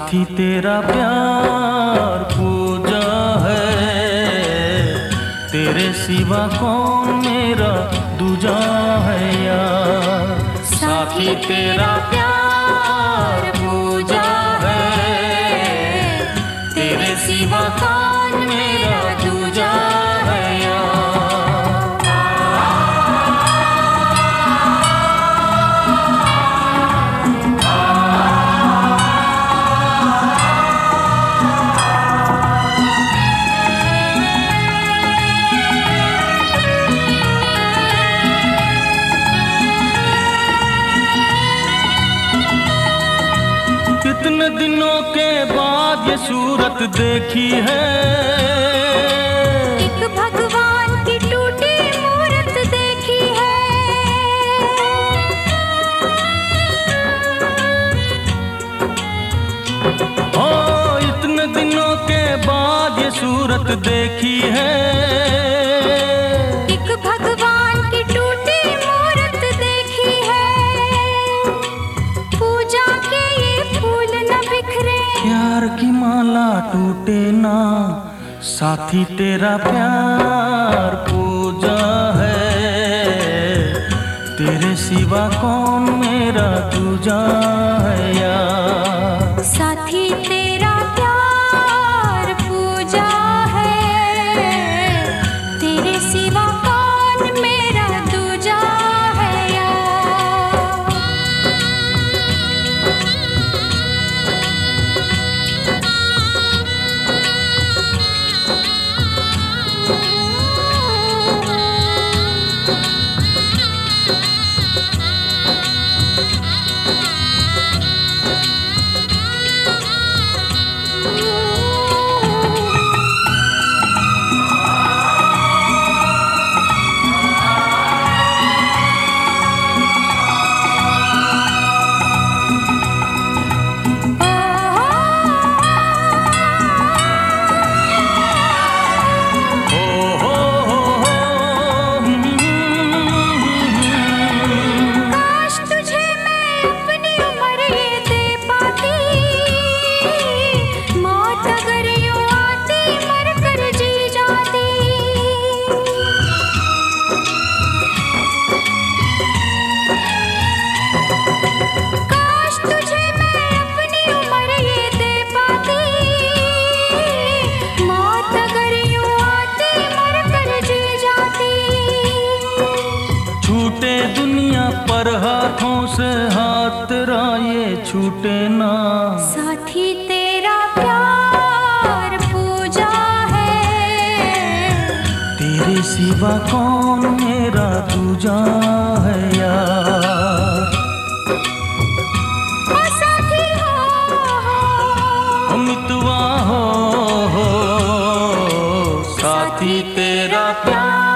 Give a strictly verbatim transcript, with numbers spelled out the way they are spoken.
साथी तेरा प्यार पूजा है, तेरे सिवा कौन मेरा दूजा है यार। साथी तेरा प्यार पूजा है, तेरे सिवा कौन मेरा दूजा है यार। कितने दिनों के बाद ये सूरत देखी है, एक भगवान की टूटी मूरत देखी है। ओ इतने दिनों के बाद ये सूरत देखी है, एक भगवान की टूटी मूरत देखी है। पूजा के ये फूल न बिखरे, प्यार की माला टूटे ना। साथी तेरा प्यार पूजा है, तेरे सिवा कौन मेरा दूजा है यार। साथी तेरा प्यार पूजा है, तेरे सिवा कौन मेरा दूजा है यार। छूटे दुनिया पर हाथों से हाथ तेरा ये छूटे ना। साथी तेरा प्यार पूजा है, तेरे सिवा कौन मेरा दूजा है यार। ओ साथी हो, मितवा हो, हो साथी तेरा प्यार